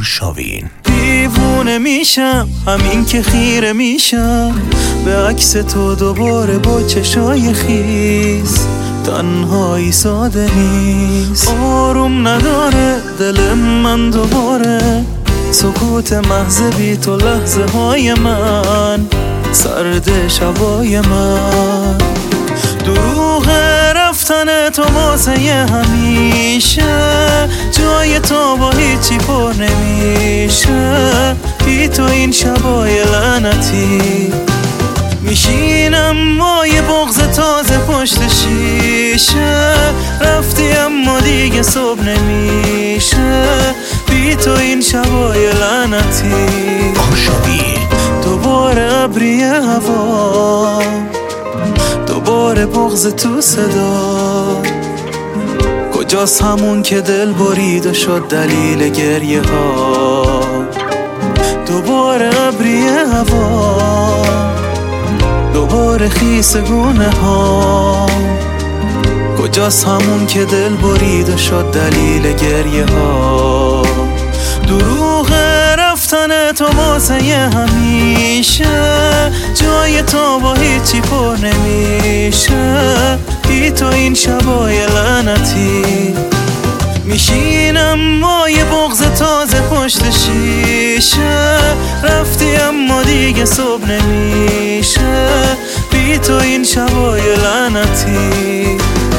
آرشاوین. دیوونه میشم همین که خیره میشم به عکس تو دوباره با چشای خیس. تنهایی ساده نیست، آروم نداره دل من دوباره. سکوت محض بی تو لحظه های من، سرد شبای من. دروغ رفتن تو واسه همیشه، جای تو با هیچی پر نمیشه. بی تو این شبای لعنتی میشینم با یه بغض تازه پشت شیشه. رفتی اما دیگه صبح نمیشه، بی تو این شبای لعنتی. آرشاوین. دوباره ابری هوا، دوباره بغض تو صدا. کجاست همون که دل برید و شد دلیل گریه ها؟ دوباره ابری هوا، دوباره خیس گونه ها. کجاست همون که دل برید و شد دلیل گریه ها؟ دروغ رفتن تو واسه همیشه، جای تو با هیچی پر نمیشه. بی تو این شبای لعنتی میشینم با یه بغض تازه پشت شیشه. رفتی اما دیگه صبح نمیشه، بی تو این شبای لعنتی.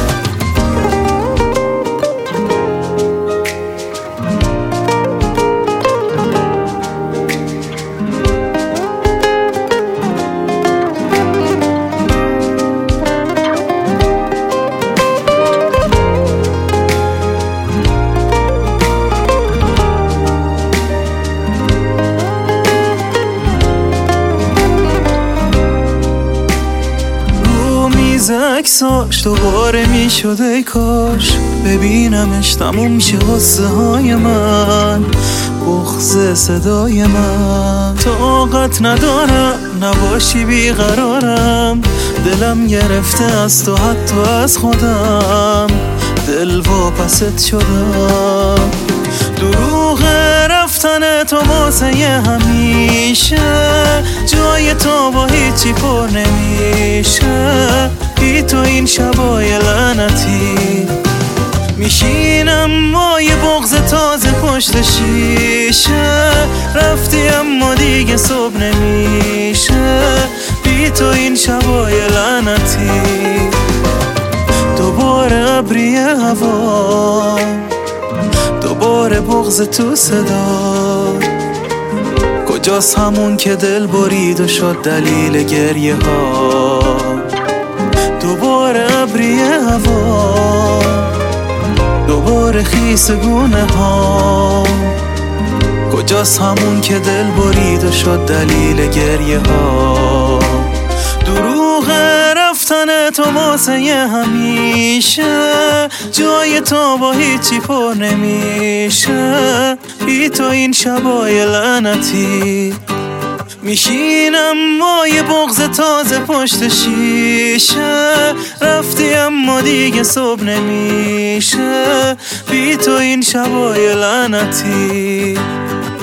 عکساش دوباره میشد ای کاش ببینمش تموم شه غصه های من، بغض صدای من. طاقت ندارم نباشی بیقرارم، دلم گرفته از تو حتی از خودم، دل واپست شدم. دروغ رفتن تو واسه همیشه، جای تو با هیچی پر نمیشه. بی تو این شبای لعنتی میشینم با یه بغض تازه پشت شیشه. رفتی اما دیگه صبح نمیشه، بی تو این شبای لعنتی. دوباره ابری هوا، دوباره بغض تو صدا. کجاست همون که دل برید و شد دلیل گریه ها؟ دوباره ابری هوا، دوباره خیس گونه ها. کجاست همون که دل برید و شد دلیل گریه ها؟ دروغ رفتن تو واسه همیشه، جای تو با هیچی پر نمیشه. بی تو این شبای لعنتی میشینم با یه بغض تازه پشت شیشه. رفتی اما دیگه صبح نمیشه، بی تو این شبای لعنتی.